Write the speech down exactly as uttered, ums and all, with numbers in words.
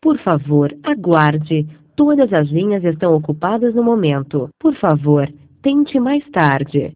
Por favor, aguarde. Todas as linhas estão ocupadas no momento. Por favor, tente mais tarde.